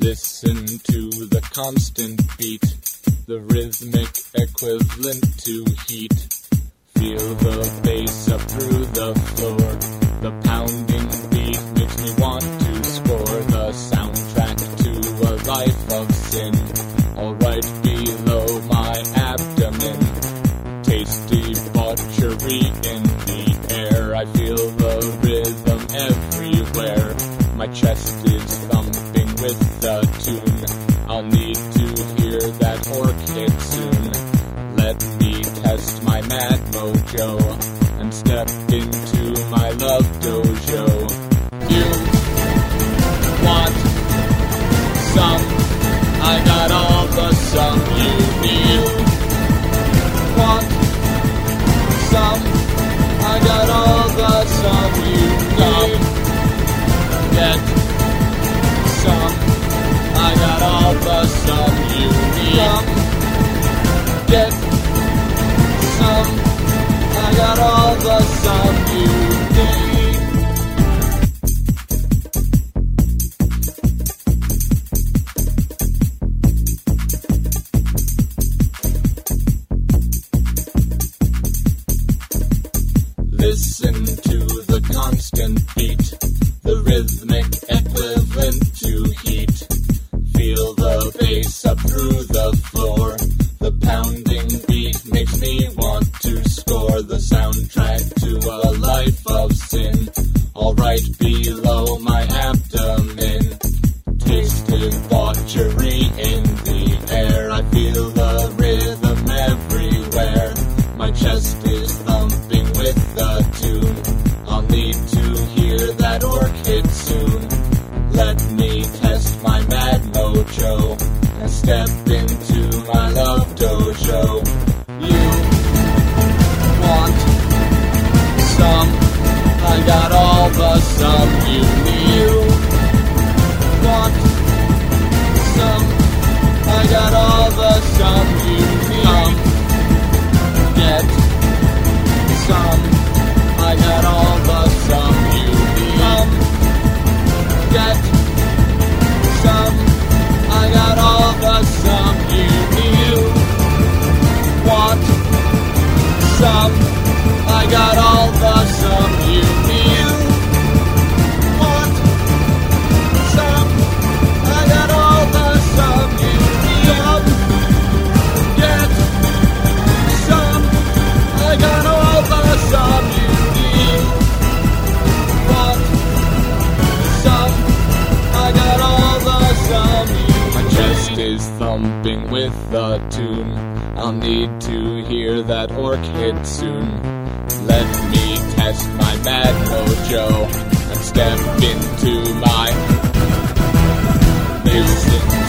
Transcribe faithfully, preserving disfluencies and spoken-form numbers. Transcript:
Listen to the constant beat, the rhythmic equivalent to heat. Feel the bass up through the floor. The pounding beat makes me want to score the soundtrack to a life of sin. All right below my abdomen, tasty debauchery in the air. I feel the rhythm everywhere. My chest is thumping with the tune. I'll need to hear that orchid soon. Let me test my mad mojo and step into my love dojo. You want some? I got all the some you need. Want some? I got all the some you need. Get some? I got all the some you need. Get some? I got all the some you need. Listen to the constant beat, the rhythmic equivalent to heat. Feel the bass up through the floor. The pounding beat makes me want to score the soundtrack to a life of sin. All right below my abdomen, taste debauchery in the air. I feel the rhythm everywhere. My chest is thumping with the tune. I'll need to hear that orchid soon. Let me test my mad mojo and step into my love dojo. You want some? I got all the some you need. Want some? I got all the some you need. Get some? I got all the some you need. Get some? I got all the some you need. Want some? I got all the some you need. Want some? I got all the some you need. Get some? I got all the some you need. Want some? I got all the some you need. My chest is thumping with the tune. I'll need to hear that orchid soon. Let me test my mad mojo and step into my listen.